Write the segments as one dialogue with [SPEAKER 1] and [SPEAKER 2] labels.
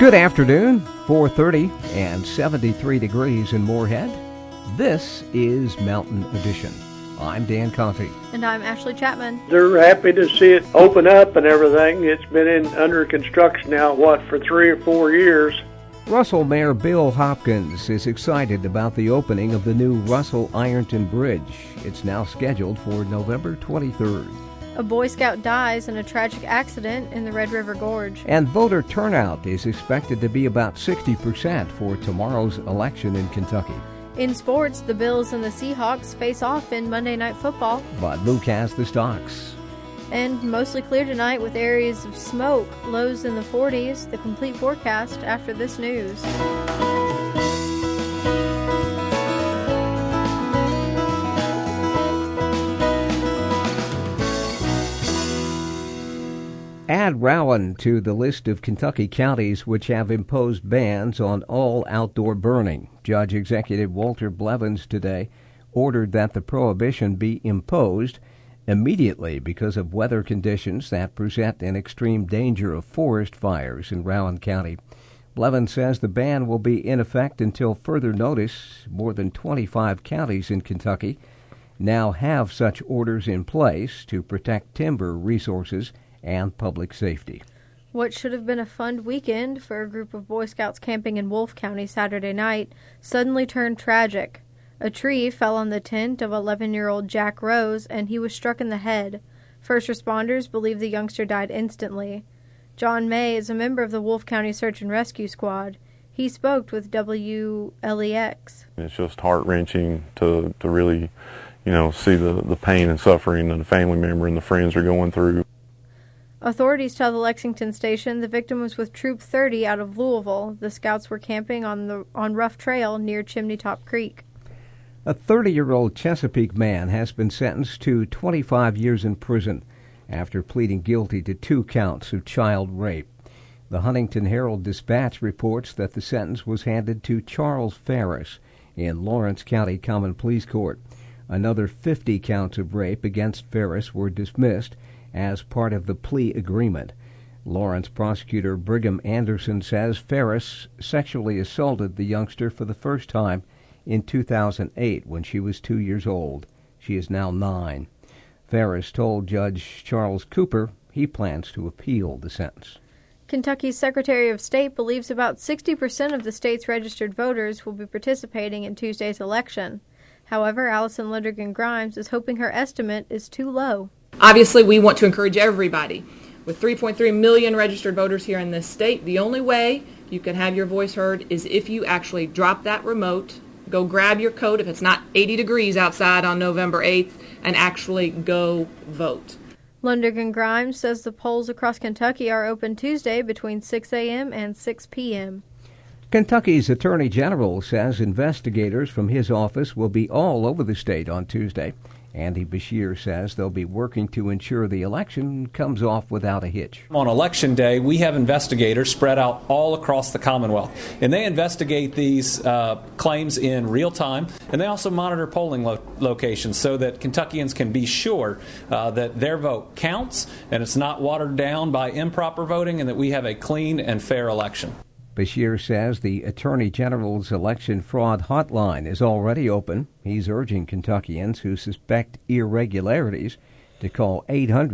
[SPEAKER 1] Good afternoon, 4:30 and 73 degrees in Moorhead. This is Mountain Edition. I'm Dan Conte.
[SPEAKER 2] And I'm Ashley Chapman.
[SPEAKER 3] They're happy to see it open up and everything. It's been under construction now, for 3 or 4 years.
[SPEAKER 1] Russell Mayor Bill Hopkins is excited about the opening of the new Russell-Ironton Bridge. It's now scheduled for November 23rd.
[SPEAKER 2] A Boy Scout dies in a tragic accident in the Red River Gorge.
[SPEAKER 1] And voter turnout is expected to be about 60% for tomorrow's election in Kentucky.
[SPEAKER 2] In sports, the Bills and the Seahawks face off in Monday Night Football.
[SPEAKER 1] But Luke has the stocks.
[SPEAKER 2] And mostly clear tonight with areas of smoke, lows in the 40s. The complete forecast after this news.
[SPEAKER 1] Add Rowan to the list of Kentucky counties which have imposed bans on all outdoor burning. Judge Executive Walter Blevins today ordered that the prohibition be imposed immediately because of weather conditions that present an extreme danger of forest fires in Rowan County. Blevins says the ban will be in effect until further notice. More than 25 counties in Kentucky now have such orders in place to protect timber resources and public safety.
[SPEAKER 2] What should have been a fun weekend for a group of Boy Scouts camping in Wolfe County Saturday night suddenly turned tragic. A tree fell on the tent of 11-year-old Jack Rose, and he was struck in the head. First responders believe the youngster died instantly. John May is a member of the Wolfe County Search and Rescue Squad. He spoke with WLEX.
[SPEAKER 4] It's just heart-wrenching to really, see the pain and suffering that a family member and the friends are going through.
[SPEAKER 2] Authorities tell the Lexington station the victim was with Troop 30 out of Louisville. The scouts were camping on Rough Trail near Chimney Top Creek.
[SPEAKER 1] A 30-year-old Chesapeake man has been sentenced to 25 years in prison after pleading guilty to 2 counts of child rape. The Huntington Herald-Dispatch reports that the sentence was handed to Charles Ferris in Lawrence County Common Pleas Court. Another 50 counts of rape against Ferris were dismissed as part of the plea agreement. Lawrence prosecutor Brigham Anderson says Ferris sexually assaulted the youngster for the first time in 2008 when she was 2 years old. She is now 9. Ferris told Judge Charles Cooper he plans to appeal the sentence.
[SPEAKER 2] Kentucky's Secretary of State believes about 60% of the state's registered voters will be participating in Tuesday's election. However, Allison Lundergan Grimes is hoping her estimate is too low.
[SPEAKER 5] Obviously, we want to encourage everybody. With 3.3 million registered voters here in this state, the only way you can have your voice heard is if you actually drop that remote, go grab your coat if it's not 80 degrees outside on November 8th, and actually go vote.
[SPEAKER 2] Lundergan Grimes says the polls across Kentucky are open Tuesday between 6 a.m. and 6 p.m.
[SPEAKER 1] Kentucky's Attorney General says investigators from his office will be all over the state on Tuesday. Andy Beshear says they'll be working to ensure the election comes off without a hitch.
[SPEAKER 6] On Election Day, we have investigators spread out all across the Commonwealth, and they investigate these claims in real time, and they also monitor polling locations so that Kentuckians can be sure that their vote counts and it's not watered down by improper voting, and that we have a clean and fair election.
[SPEAKER 1] Beshear says the Attorney General's election fraud hotline is already open. He's urging Kentuckians who suspect irregularities to call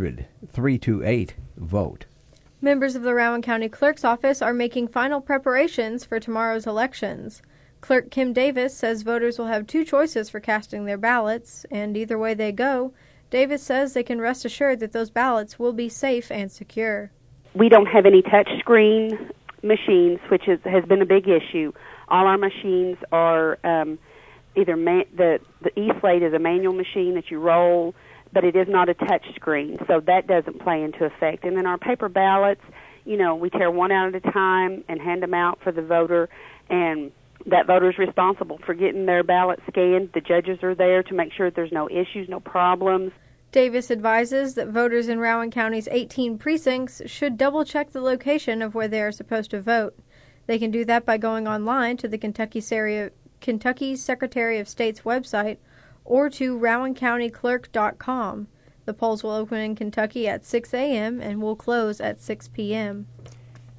[SPEAKER 1] 800-328-VOTE.
[SPEAKER 2] Members of the Rowan County Clerk's Office are making final preparations for tomorrow's elections. Clerk Kim Davis says voters will have 2 choices for casting their ballots, and either way they go, Davis says they can rest assured that those ballots will be safe and secure.
[SPEAKER 7] We don't have any touch screen machines, which has been a big issue. All our machines are either the E-Slate is a manual machine that you roll, but it is not a touch screen, so that doesn't play into effect. And then our paper ballots, we tear one out at a time and hand them out for the voter, and that voter is responsible for getting their ballot scanned. The judges are there to make sure that there's no issues, no problems.
[SPEAKER 2] Davis advises that voters in Rowan County's 18 precincts should double-check the location of where they are supposed to vote. They can do that by going online to the Kentucky Secretary of State's website or to rowancountyclerk.com. The polls will open in Kentucky at 6 a.m. and will close at 6 p.m.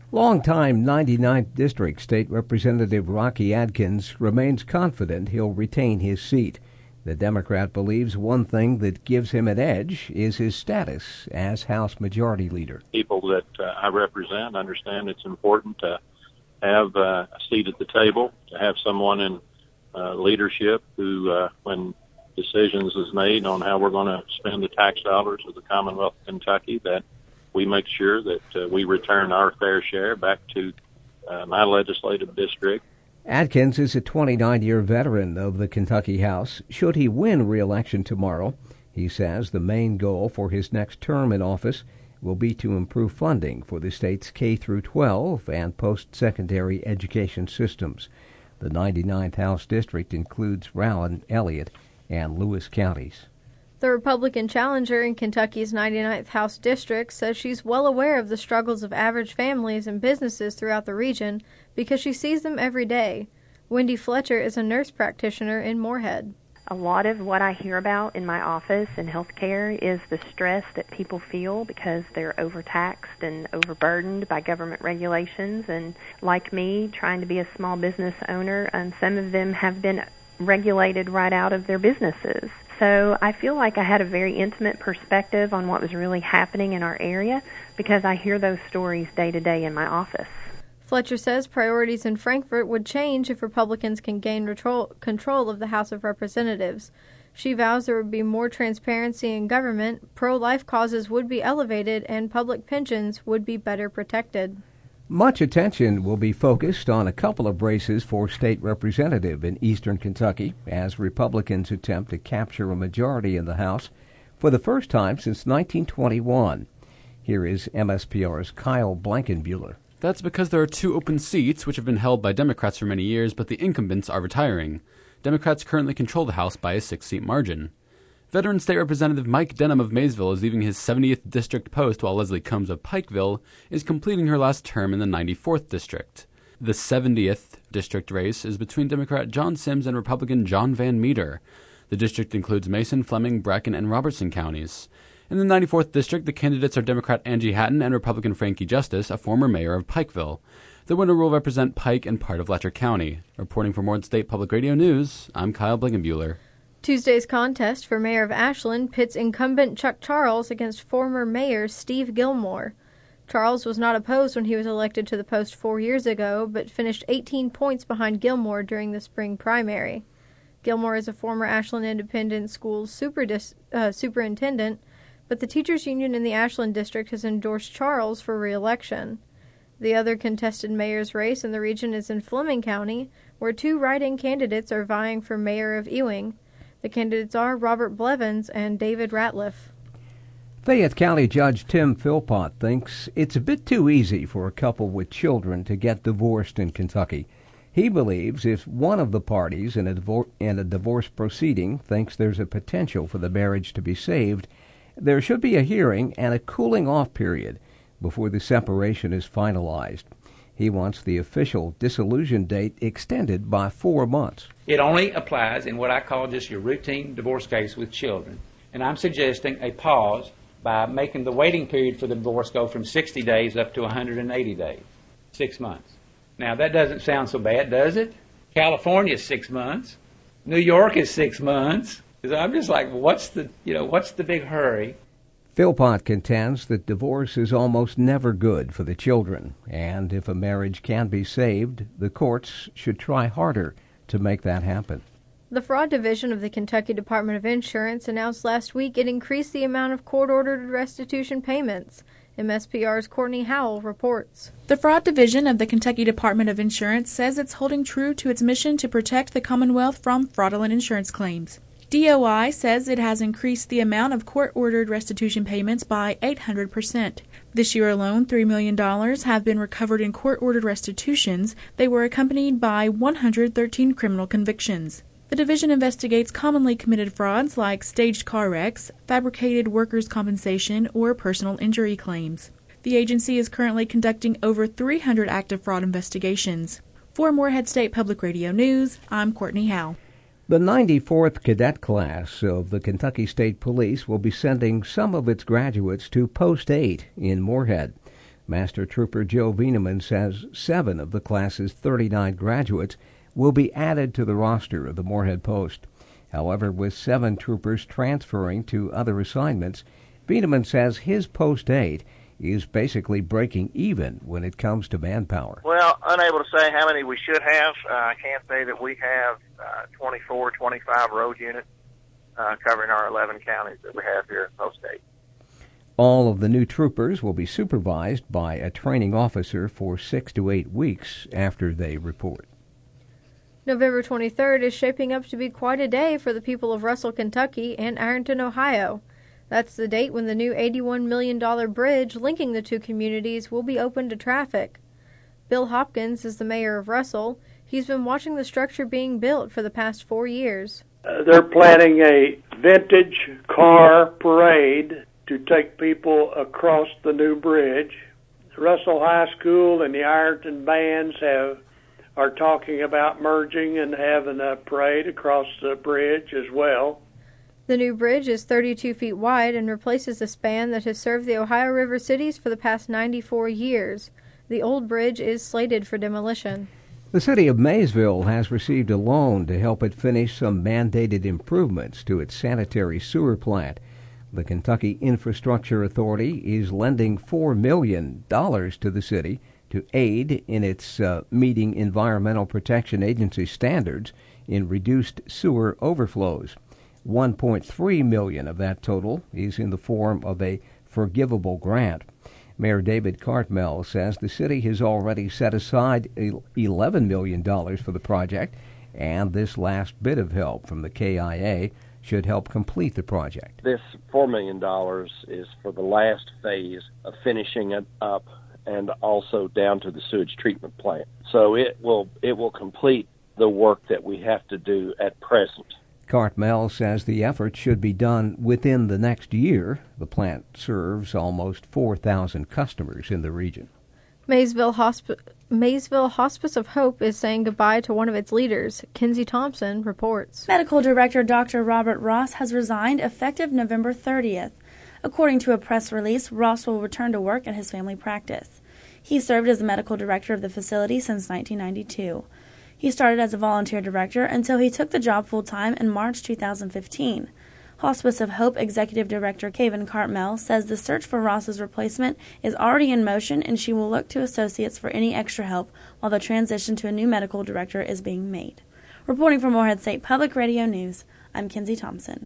[SPEAKER 1] Longtime 99th District State Representative Rocky Adkins remains confident he'll retain his seat. The Democrat believes one thing that gives him an edge is his status as House Majority Leader.
[SPEAKER 8] People that I represent understand it's important to have a seat at the table, to have someone in leadership who, when decisions is made on how we're going to spend the tax dollars of the Commonwealth of Kentucky, that we make sure that we return our fair share back to my legislative district.
[SPEAKER 1] Adkins is a 29-year veteran of the Kentucky House. Should he win re-election tomorrow, he says the main goal for his next term in office will be to improve funding for the state's K-12 and post-secondary education systems. The 99th House District includes Rowan, Elliott, and Lewis counties.
[SPEAKER 2] The Republican challenger in Kentucky's 99th House District says she's well aware of the struggles of average families and businesses throughout the region because she sees them every day. Wendy Fletcher is a nurse practitioner in Moorhead.
[SPEAKER 9] A lot of what I hear about in my office in healthcare is the stress that people feel because they're overtaxed and overburdened by government regulations. And like me, trying to be a small business owner, and some of them have been regulated right out of their businesses. So I feel like I had a very intimate perspective on what was really happening in our area because I hear those stories day to day in my office.
[SPEAKER 2] Fletcher says priorities in Frankfort would change if Republicans can gain control of the House of Representatives. She vows there would be more transparency in government, pro-life causes would be elevated, and public pensions would be better protected.
[SPEAKER 1] Much attention will be focused on a couple of races for state representative in eastern Kentucky as Republicans attempt to capture a majority in the House for the first time since 1921. Here is MSPR's Kyle Blankenbuehler.
[SPEAKER 10] That's because there are two open seats which have been held by Democrats for many years, but the incumbents are retiring. Democrats currently control the House by a 6-seat margin. Veteran State Representative Mike Denham of Maysville is leaving his 70th district post while Leslie Combs of Pikeville is completing her last term in the 94th district. The 70th district race is between Democrat John Sims and Republican John Van Meter. The district includes Mason, Fleming, Bracken, and Robertson counties. In the 94th district, the candidates are Democrat Angie Hatton and Republican Frankie Justice, a former mayor of Pikeville. The winner will represent Pike and part of Letcher County. Reporting for Morehead State Public Radio News, I'm Kyle Blankenbuehler.
[SPEAKER 2] Tuesday's contest for mayor of Ashland pits incumbent Chuck Charles against former mayor Steve Gilmore. Charles was not opposed when he was elected to the post 4 years ago, but finished 18 points behind Gilmore during the spring primary. Gilmore is a former Ashland Independent Schools superintendent, but the teachers union in the Ashland district has endorsed Charles for re-election. The other contested mayor's race in the region is in Fleming County, where two write-in candidates are vying for mayor of Ewing. The candidates are Robert Blevins and David Ratliff.
[SPEAKER 1] Fayette County Judge Tim Philpott thinks it's a bit too easy for a couple with children to get divorced in Kentucky. He believes if one of the parties in a divorce proceeding thinks there's a potential for the marriage to be saved, there should be a hearing and a cooling-off period before the separation is finalized. He wants the official dissolution date extended by 4 months.
[SPEAKER 11] It only applies in what I call just your routine divorce case with children. And I'm suggesting a pause by making the waiting period for the divorce go from 60 days up to 180 days, 6 months. Now, that doesn't sound so bad, does it? California is 6 months. New York is 6 months. So I'm just like, what's the big hurry?
[SPEAKER 1] Philpott contends that divorce is almost never good for the children, and if a marriage can be saved, the courts should try harder to make that happen.
[SPEAKER 2] The Fraud Division of the Kentucky Department of Insurance announced last week it increased the amount of court-ordered restitution payments. MSPR's Courtney Howell reports.
[SPEAKER 12] The Fraud Division of the Kentucky Department of Insurance says it's holding true to its mission to protect the Commonwealth from fraudulent insurance claims. DOI says it has increased the amount of court-ordered restitution payments by 800%. This year alone, $3 million have been recovered in court-ordered restitutions. They were accompanied by 113 criminal convictions. The division investigates commonly committed frauds like staged car wrecks, fabricated workers' compensation, or personal injury claims. The agency is currently conducting over 300 active fraud investigations. For Morehead State Public Radio News, I'm Courtney Howe.
[SPEAKER 1] The 94th Cadet Class of the Kentucky State Police will be sending some of its graduates to Post 8 in Moorhead. Master Trooper Joe Veneman says 7 of the class's 39 graduates will be added to the roster of the Moorhead Post. However, with 7 troopers transferring to other assignments, Veneman says his Post 8 is basically breaking even when it comes to manpower.
[SPEAKER 13] Well, unable to say how many we should have. I can say that we have 24, 25 road units covering our 11 counties that we have here at Post 8.
[SPEAKER 1] All of the new troopers will be supervised by a training officer for 6 to 8 weeks after they report.
[SPEAKER 2] November 23rd is shaping up to be quite a day for the people of Russell, Kentucky and Ironton, Ohio. That's the date when the new $81 million bridge linking the two communities will be open to traffic. Bill Hopkins is the mayor of Russell. He's been watching the structure being built for the past 4 years.
[SPEAKER 3] They're planning a vintage car parade to take people across the new bridge. Russell High School and the Ironton bands are talking about merging and having a parade across the bridge as well.
[SPEAKER 2] The new bridge is 32 feet wide and replaces a span that has served the Ohio River cities for the past 94 years. The old bridge is slated for demolition.
[SPEAKER 1] The city of Maysville has received a loan to help it finish some mandated improvements to its sanitary sewer plant. The Kentucky Infrastructure Authority is lending $4 million to the city to aid in its meeting Environmental Protection Agency standards in reduced sewer overflows. $1.3 million of that total is in the form of a forgivable grant. Mayor David Cartmel says the city has already set aside $11 million for the project, and this last bit of help from the KIA should help complete the project.
[SPEAKER 14] This $4 million is for the last phase of finishing it up and also down to the sewage treatment plant. So it will complete the work that we have to do at present.
[SPEAKER 1] Cartmel says the effort should be done within the next year. The plant serves almost 4,000 customers in the region.
[SPEAKER 2] Maysville Hospice of Hope is saying goodbye to one of its leaders. Kinsey Thompson reports.
[SPEAKER 15] Medical Director Dr. Robert Ross has resigned effective November 30th. According to a press release, Ross will return to work at his family practice. He served as the medical director of the facility since 1992. He started as a volunteer director until he took the job full-time in March 2015. Hospice of Hope Executive Director Kevin Cartmel says the search for Ross's replacement is already in motion and she will look to associates for any extra help while the transition to a new medical director is being made. Reporting for Morehead State Public Radio News, I'm Kinsey Thompson.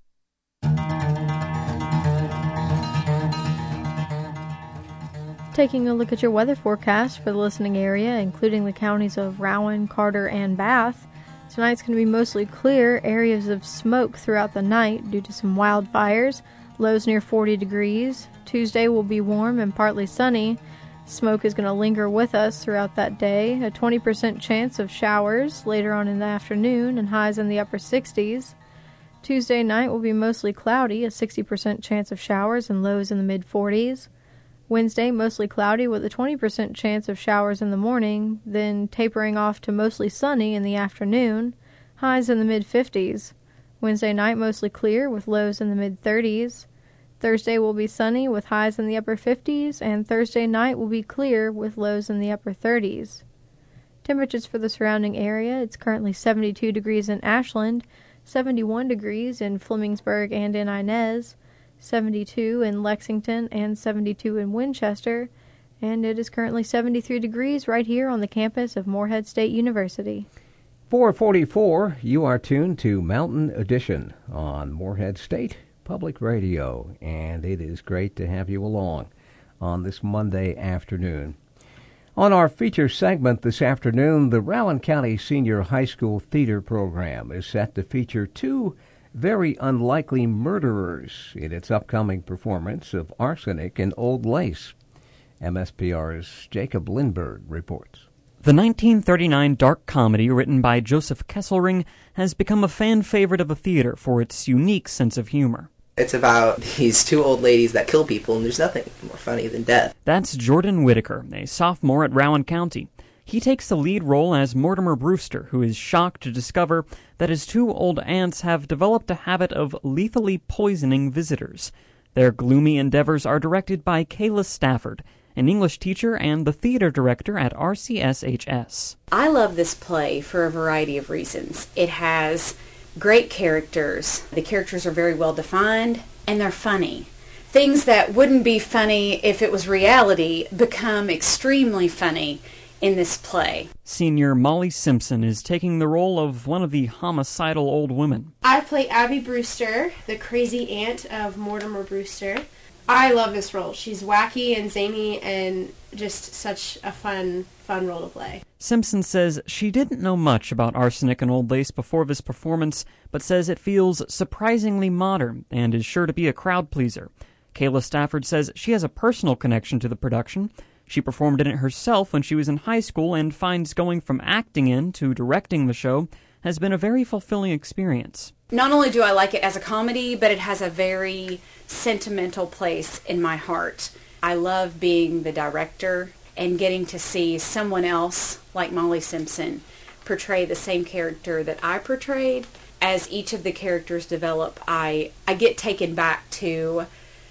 [SPEAKER 2] Taking a look at your weather forecast for the listening area, including the counties of Rowan, Carter, and Bath. Tonight's going to be mostly clear, areas of smoke throughout the night due to some wildfires, lows near 40 degrees. Tuesday will be warm and partly sunny. Smoke is going to linger with us throughout that day. A 20% chance of showers later on in the afternoon and highs in the upper 60s. Tuesday night will be mostly cloudy, a 60% chance of showers and lows in the mid-40s. Wednesday, mostly cloudy with a 20% chance of showers in the morning, then tapering off to mostly sunny in the afternoon, highs in the mid-50s. Wednesday night, mostly clear with lows in the mid-30s. Thursday will be sunny with highs in the upper 50s, and Thursday night will be clear with lows in the upper 30s. Temperatures for the surrounding area, it's currently 72 degrees in Ashland, 71 degrees in Flemingsburg and in Inez, 72 in Lexington, and 72 in Winchester, and it is currently 73 degrees right here on the campus of Morehead State University.
[SPEAKER 1] 444, you are tuned to Mountain Edition on Morehead State Public Radio, and it is great to have you along on this Monday afternoon. On our feature segment this afternoon, the Rowan County Senior High School Theater Program is set to feature two very unlikely murderers in its upcoming performance of Arsenic and Old Lace. MSPR's Jacob Lindberg reports.
[SPEAKER 16] The 1939 dark comedy written by Joseph Kesselring has become a fan favorite of the theater for its unique sense of humor.
[SPEAKER 17] It's about these two old ladies that kill people, and there's nothing more funny than death.
[SPEAKER 16] That's Jordan Whitaker, a sophomore at Rowan County. He takes the lead role as Mortimer Brewster, who is shocked to discover that his two old aunts have developed a habit of lethally poisoning visitors. Their gloomy endeavors are directed by Kayla Stafford, an English teacher and the theater director at RCSHS.
[SPEAKER 18] I love this play for a variety of reasons. It has great characters. The characters are very well defined, and they're funny. Things that wouldn't be funny if it was reality become extremely funny in this play.
[SPEAKER 16] Senior Molly Simpson is taking the role of one of the homicidal old women.
[SPEAKER 19] I play Abby Brewster, the crazy aunt of Mortimer Brewster. I love this role. She's wacky and zany and just such a fun role to play.
[SPEAKER 16] Simpson says she didn't know much about Arsenic and Old Lace before this performance, but says it feels surprisingly modern and is sure to be a crowd pleaser. Kayla Stafford says she has a personal connection to the production. She performed in it herself when she was in high school and finds going from acting in to directing the show has been a very fulfilling experience.
[SPEAKER 18] Not only do I like it as a comedy, but it has a very sentimental place in my heart. I love being the director and getting to see someone else like Molly Simpson portray the same character that I portrayed. As each of the characters develop, I get taken back to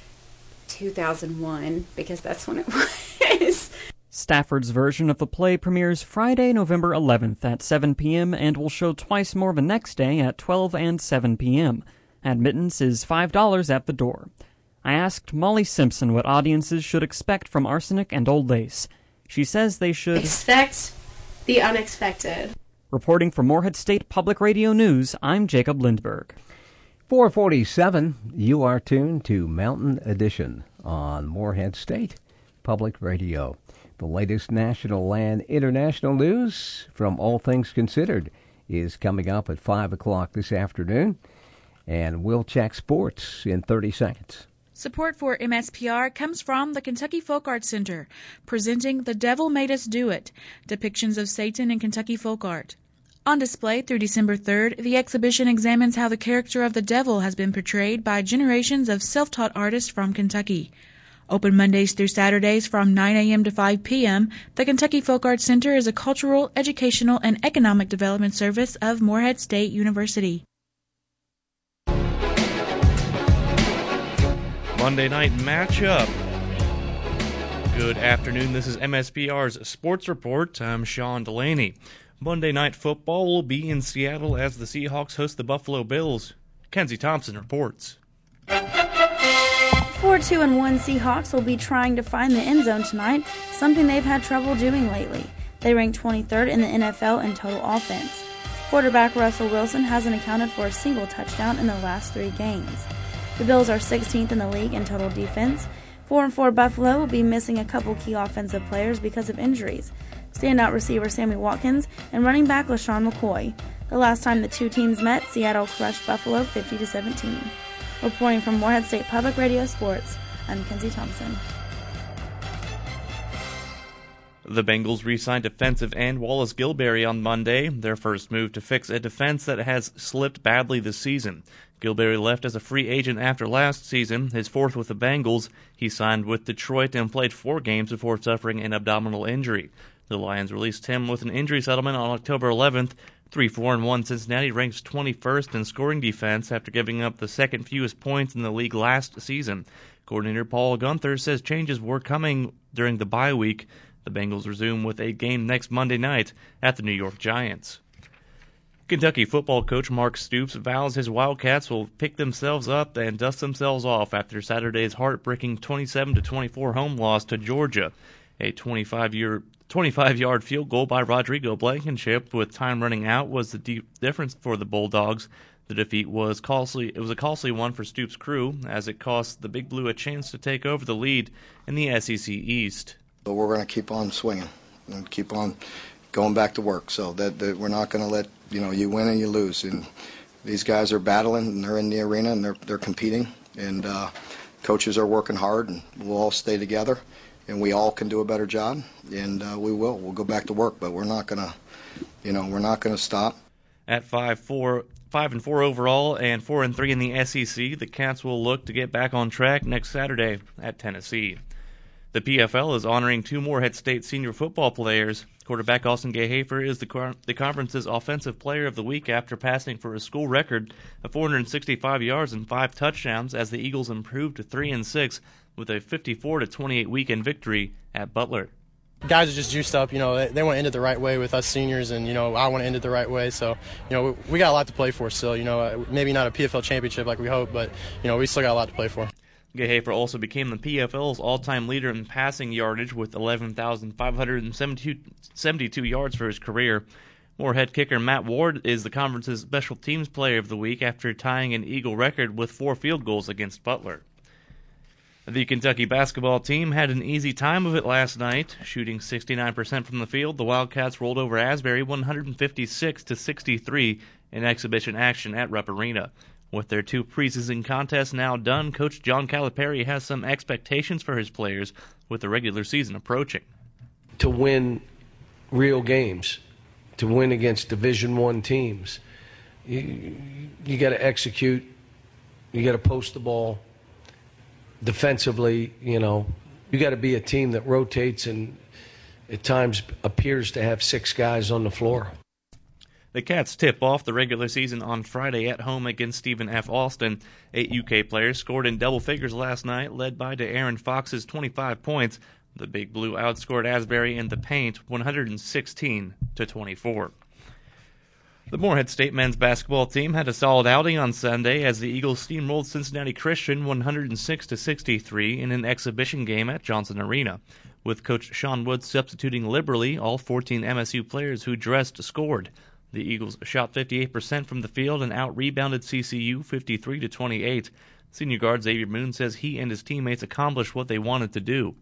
[SPEAKER 18] 2001 because that's when it was.
[SPEAKER 16] Stafford's version of the play premieres Friday, November 11th at 7 p.m. and will show twice more the next day at 12 and 7 p.m. Admittance is $5 at the door. I asked Molly Simpson what audiences should expect from Arsenic and Old Lace. She says they should
[SPEAKER 19] expect the unexpected.
[SPEAKER 16] Reporting for Morehead State Public Radio News, I'm Jacob Lindberg.
[SPEAKER 1] 447, you are tuned to Mountain Edition on Morehead State Public Radio. The latest national and international news from All Things Considered is coming up at 5 o'clock this afternoon, and we'll check sports in 30 seconds.
[SPEAKER 12] Support for MSPR comes from the Kentucky Folk Art Center, presenting The Devil Made Us Do It, depictions of Satan in Kentucky folk art. On display through December 3rd, the exhibition examines how the character of the devil has been portrayed by generations of self-taught artists from Kentucky. Open Mondays through Saturdays from 9 a.m. to 5 p.m., the Kentucky Folk Arts Center is a cultural, educational, and economic development service of Morehead State University.
[SPEAKER 20] Monday night matchup. Good afternoon. This is MSPR's Sports Report. I'm Sean Delaney. Monday night football will be in Seattle as the Seahawks host the Buffalo Bills. Kenzie Thompson reports.
[SPEAKER 15] 4-2-1 Seahawks will be trying to find the end zone tonight, something they've had trouble doing lately. They rank 23rd in the NFL in total offense. Quarterback Russell Wilson hasn't accounted for a single touchdown in the last 3 games. The Bills are 16th in the league in total defense. 4-4 Buffalo will be missing a couple key offensive players because of injuries. Standout receiver Sammy Watkins and running back LaShawn McCoy. The last time the two teams met, Seattle crushed Buffalo 50-17. Reporting from Morehead State Public Radio Sports, I'm Kenzie Thompson.
[SPEAKER 20] The Bengals re-signed defensive end Wallace Gilberry on Monday, their first move to fix a defense that has slipped badly this season. Gilberry left as a free agent after last season, his fourth with the Bengals. He signed with Detroit and played 4 games before suffering an abdominal injury. The Lions released him with an injury settlement on October 11th. 3-4-1 Cincinnati ranks 21st in scoring defense after giving up the second fewest points in the league last season. Coordinator Paul Gunther says changes were coming during the bye week. The Bengals resume with a game next Monday night at the New York Giants. Kentucky football coach Mark Stoops vows his Wildcats will pick themselves up and dust themselves off after Saturday's heartbreaking 27-24 home loss to Georgia. A 25-yard field goal by Rodrigo Blankenship with time running out was the difference for the Bulldogs. The defeat was costly. It was a costly one for Stoops' crew as it cost the Big Blue a chance to take over the lead in the SEC East.
[SPEAKER 21] But we're going to keep on swinging and keep on going back to work. So that we're not going to let you win and you lose. And these guys are battling and they're in the arena and they're competing. And coaches are working hard and we'll all stay together and we all can do a better job. And we will. We'll go back to work. But we're not going to, we're not going to stop.
[SPEAKER 20] At 5-4 overall and 4-3 in the SEC, the Cats will look to get back on track next Saturday at Tennessee. The PFL is honoring 2 Morehead State senior football players. Quarterback Austin Gay-Hafer is the conference's Offensive Player of the Week after passing for a school record of 465 yards and 5 touchdowns as the Eagles improved to 3-6 with a 54-28 weekend victory at Butler.
[SPEAKER 4] Guys are just juiced up. They want to end it the right way with us seniors, and, I want to end it the right way. So, we got a lot to play for still. Maybe not a PFL championship like we hope, but, we still got a lot to play for.
[SPEAKER 20] Gehafer also became the PFL's all-time leader in passing yardage with 11,572 yards for his career. Moorhead kicker Matt Ward is the conference's special teams player of the week after tying an Eagle record with 4 field goals against Butler. The Kentucky basketball team had an easy time of it last night. Shooting 69% from the field, the Wildcats rolled over Asbury 156-63 in exhibition action at Rupp Arena. With their 2 preseason contests now done, Coach John Calipari has some expectations for his players with the regular season approaching.
[SPEAKER 22] To win real games, to win against Division I teams, you got to execute, you got to post the ball. Defensively, you got to be a team that rotates and at times appears to have 6 guys on the floor.
[SPEAKER 20] The Cats tip off the regular season on Friday at home against Stephen F. Austin. 8 UK players scored in double figures last night, led by De'Aaron Fox's 25 points. The Big Blue outscored Asbury in the paint 116-24. The Moorhead State men's basketball team had a solid outing on Sunday as the Eagles steamrolled Cincinnati Christian 106-63 in an exhibition game at Johnson Arena. With Coach Sean Woods substituting liberally, all 14 MSU players who dressed scored. The Eagles shot 58% from the field and out-rebounded CCU 53-28. Senior guard Xavier Moon says he and his teammates accomplished what they wanted to do.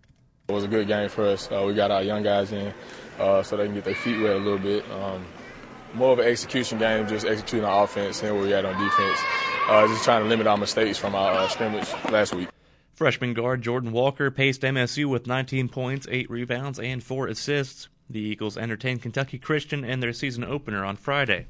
[SPEAKER 23] It was a good game for us. We got our young guys in so they can get their feet wet a little bit. More of an execution game, just executing our offense and where we at on defense. Just trying to limit our mistakes from our scrimmage last week.
[SPEAKER 20] Freshman guard Jordan Walker paced MSU with 19 points, 8 rebounds, and 4 assists. The Eagles entertained Kentucky Christian in their season opener on Friday.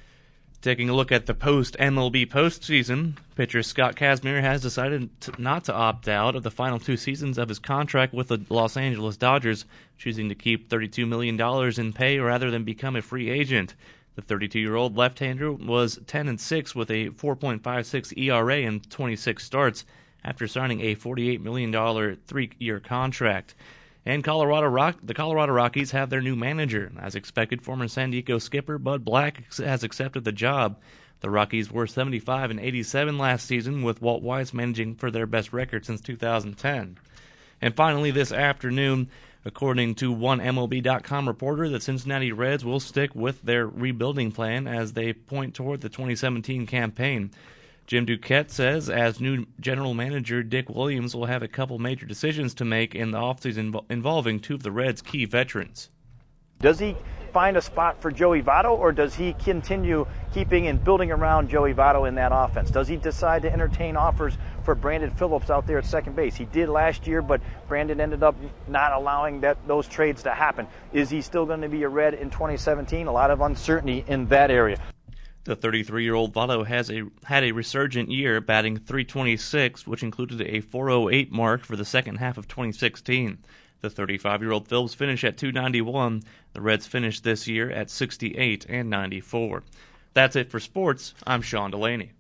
[SPEAKER 20] Taking a look at the post-MLB postseason, pitcher Scott Kazmir has decided not to opt out of the final 2 seasons of his contract with the Los Angeles Dodgers, choosing to keep $32 million in pay rather than become a free agent. The 32-year-old left-hander was 10-6 with a 4.56 ERA in 26 starts after signing a $48 million 3-year contract. And the Colorado Rockies have their new manager. As expected, former San Diego skipper Bud Black has accepted the job. The Rockies were 75-87 last season, with Walt Weiss managing for their best record since 2010. And finally, this afternoon, according to one MLB.com reporter, the Cincinnati Reds will stick with their rebuilding plan as they point toward the 2017 campaign. Jim Duquette says as new general manager, Dick Williams will have a couple major decisions to make in the offseason involving 2 of the Reds' key veterans.
[SPEAKER 24] Does he find a spot for Joey Votto, or does he continue keeping and building around Joey Votto in that offense? Does he decide to entertain offers for Brandon Phillips out there at second base? He did last year, but Brandon ended up not allowing those trades to happen. Is he still going to be a Red in 2017? A lot of uncertainty in that area.
[SPEAKER 20] The 33-year-old Votto had a resurgent year, batting .326, which included a .408 mark for the second half of 2016. The 35-year-old Phillips finished at .291. The Reds finished this year at 68 and 94. That's it for sports. I'm Sean Delaney.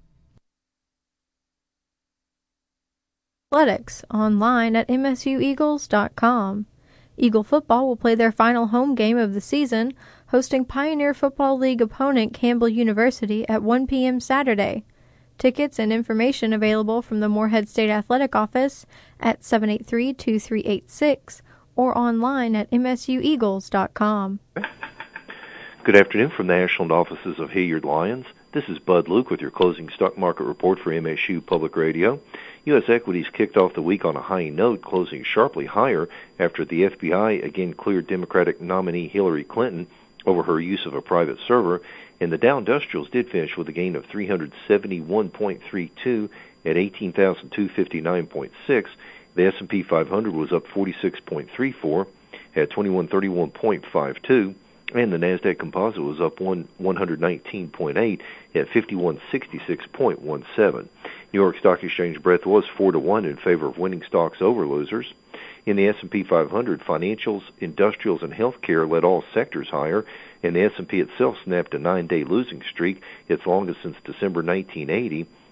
[SPEAKER 2] Athletics online at msueagles.com. Eagle football will play their final home game of the season, hosting Pioneer Football League opponent Campbell University at 1 p.m. Saturday. Tickets and information available from the Moorhead State Athletic Office at 783-2386 or online at msueagles.com.
[SPEAKER 25] Good afternoon from the Ashland offices of Hilliard Lyons. This is Bud Luke with your closing stock market report for MSU Public Radio. U.S. equities kicked off the week on a high note, closing sharply higher after the FBI again cleared Democratic nominee Hillary Clinton over her use of a private server, and the Dow Industrials did finish with a gain of 371.32 at 18,259.6. The S&P 500 was up 46.34 at 2131.52. And the NASDAQ Composite was up 119.8 at 5166.17. New York Stock Exchange breadth was 4-1 in favor of winning stocks over losers. In the S&P 500, financials, industrials, and healthcare led all sectors higher, and the S&P itself snapped a 9-day losing streak, its longest since December 1980.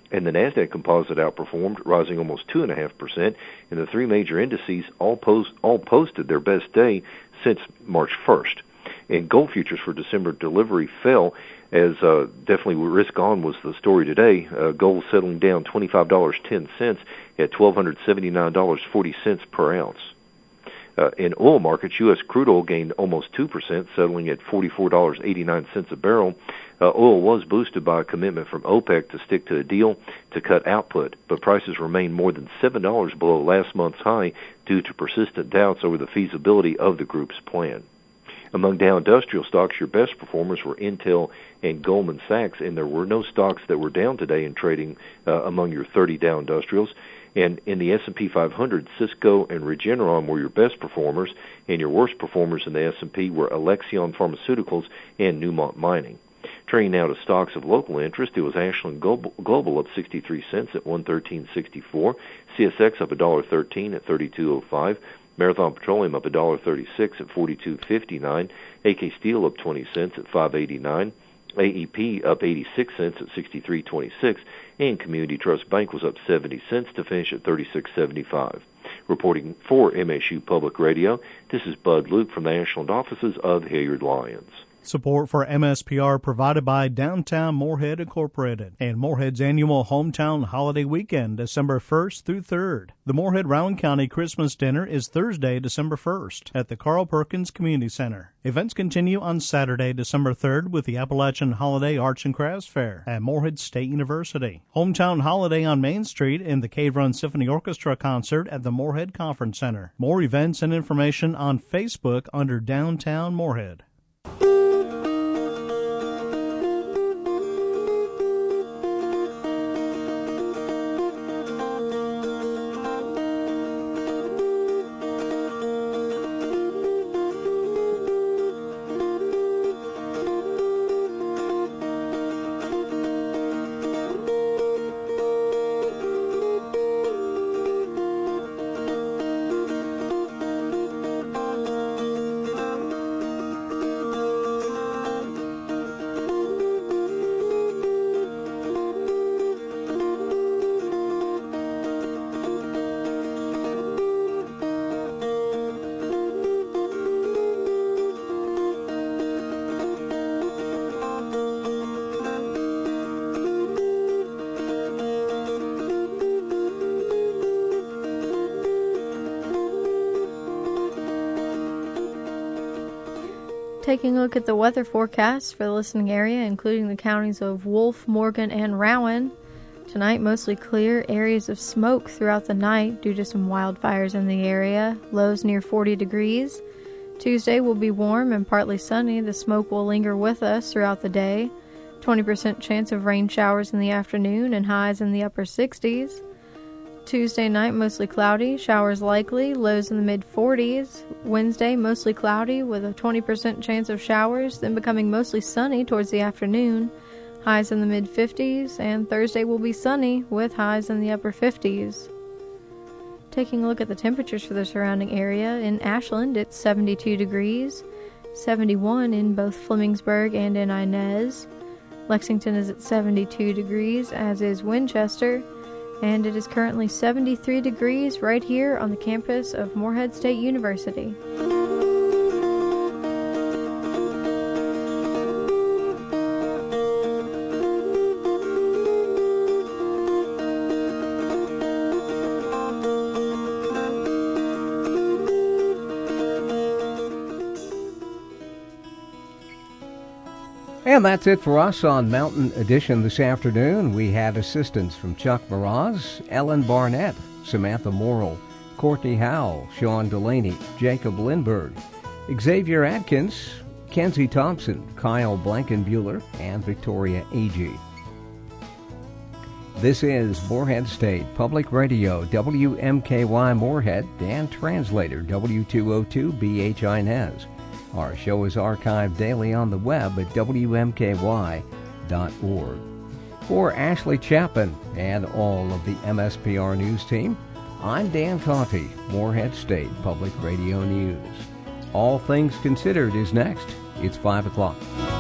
[SPEAKER 25] And the NASDAQ composite outperformed, rising almost 2.5%, and the three major indices all posted their best day since March 1st. And gold futures for December delivery fell, as definitely risk on was the story today. Gold settling down $25.10 at $1,279.40 per ounce. In oil markets, U.S. crude oil gained almost 2%, settling at $44.89 a barrel. Oil was boosted by a commitment from OPEC to stick to a deal to cut output, but prices remain more than $7 below last month's high due to persistent doubts over the feasibility of the group's plan. Among Dow Industrial stocks, your best performers were Intel and Goldman Sachs, and there were no stocks that were down today in trading among your 30 Dow Industrials. And in the S&P 500, Cisco and Regeneron were your best performers, and your worst performers in the S&P were Alexion Pharmaceuticals and Newmont Mining. Turning now to stocks of local interest, it was Ashland Global up 63 cents at $113.64, CSX up $1.13 at $32.05, Marathon Petroleum up $1.36 at $42.59, AK Steel up 20 cents at $5.89, AEP up 86 cents at 63.26, and Community Trust Bank was up 70 cents to finish at 36.75. Reporting for MSU Public Radio, this is Bud Luke from the Ashland offices of Hilliard Lyons.
[SPEAKER 5] Support for MSPR provided by Downtown Morehead Incorporated and Morehead's annual Hometown Holiday Weekend, December 1st through 3rd. The Morehead Rowan County Christmas Dinner is Thursday, December 1st at the Carl Perkins Community Center. Events continue on Saturday, December 3rd with the Appalachian Holiday Arts and Crafts Fair at Morehead State University. Hometown Holiday on Main Street and the Cave Run Symphony Orchestra concert at the Morehead Conference Center. More events and information on Facebook under Downtown Morehead.
[SPEAKER 2] Taking a look at the weather forecast for the listening area, including the counties of Wolf, Morgan, and Rowan. Tonight, mostly clear, areas of smoke throughout the night due to some wildfires in the area, lows near 40 degrees. Tuesday will be warm and partly sunny. The smoke will linger with us throughout the day. 20% chance of rain showers in the afternoon and highs in the upper 60s. Tuesday night, mostly cloudy, showers likely, lows in the mid-40s. Wednesday, mostly cloudy with a 20% chance of showers, then becoming mostly sunny towards the afternoon, highs in the mid-50s. And Thursday will be sunny with highs in the upper 50s. Taking a look at the temperatures for the surrounding area, in Ashland it's 72 degrees, 71 in both Flemingsburg and in Inez. Lexington is at 72 degrees, as is Winchester. And it is currently 73 degrees right here on the campus of Morehead State University.
[SPEAKER 1] And that's it for us on Mountain Edition this afternoon. We had assistance from Chuck Meraz, Ellen Barnett, Samantha Morrill, Courtney Howell, Sean Delaney, Jacob Lindberg, Xavier Atkins, Kenzie Thompson, Kyle Blankenbuehler, and Victoria Agee. This is Morehead State Public Radio, WMKY Morehead, and translator W202 BHI Nez. Our show is archived daily on the web at WMKY.org. For Ashley Chapman and all of the MSPR News team, I'm Dan Coffey, Morehead State Public Radio News. All Things Considered is next. It's 5 o'clock.